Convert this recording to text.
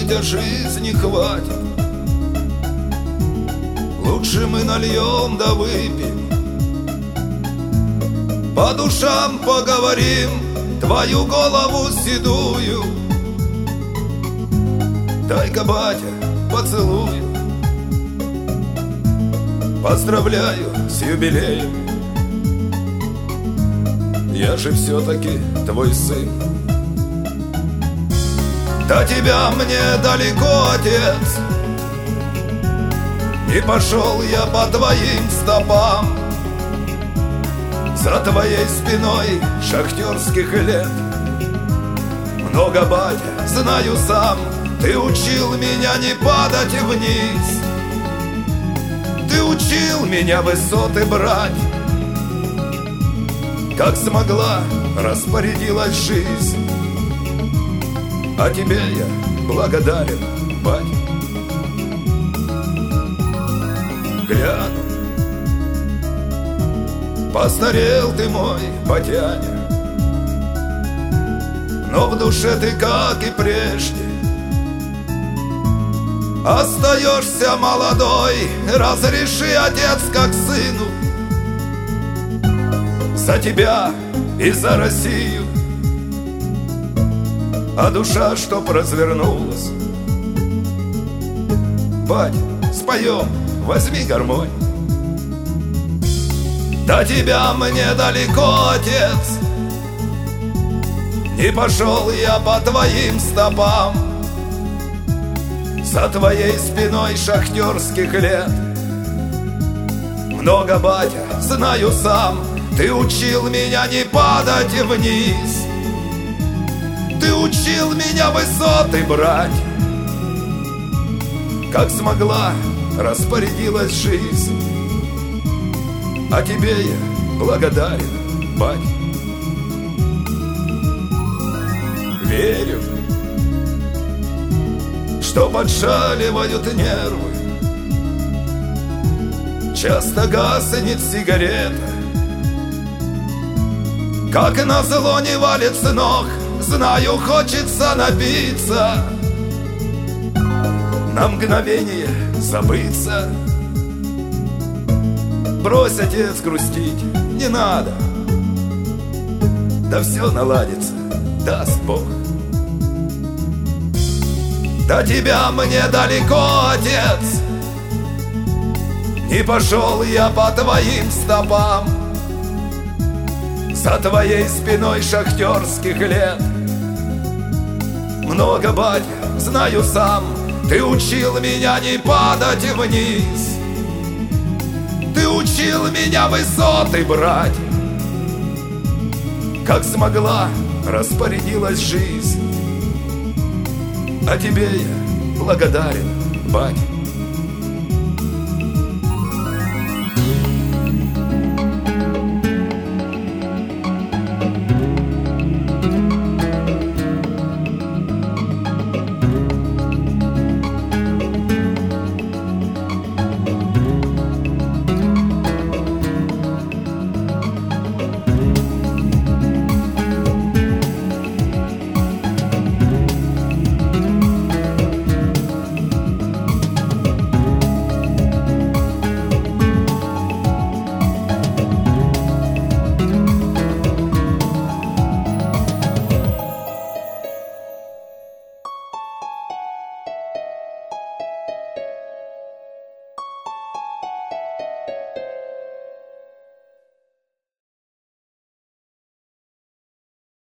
дождя жизни хватит. Лучше мы нальем да выпьем, по душам поговорим, твою голову седую. Дай-ка, батя, поцелую. Поздравляю с юбилеем, я же все-таки твой сын. До тебя мне далеко, отец, и пошел я по твоим стопам. За твоей спиной шахтерских лет много, батя, знаю сам. Ты учил меня не падать вниз, ты учил меня высоты брать. Как смогла, распорядилась жизнь, а тебе я благодарен, бать. Гляну, постарел ты, мой батяня, но в душе ты, как и прежде, остаешься молодой. Разреши, отец, как сыну, за тебя и за Россию. А душа, чтоб развернулась, бать, споем, возьми гармонь. До тебя мне далеко, отец, не пошел я по твоим стопам. За твоей спиной шахтерских лет много, батя, знаю сам. Ты учил меня не падать вниз, ты учил меня высоты брать. Как смогла, распорядилась жизнь, а тебе я благодарен, бать. Верю, что подшаливают нервы, часто гаснет сигарета. Как назло не валит с ног, знаю, хочется напиться, на мгновение забыться. Брось, отец, грустить, не надо, да все наладится, даст Бог. До тебя мне далеко, отец, не пошел я по твоим стопам. За твоей спиной шахтерских лет много, батя, знаю сам. Ты учил меня не падать вниз, ты учил меня высоты брать. Как смогла, распорядилась жизнь, а тебе я благодарен, бать.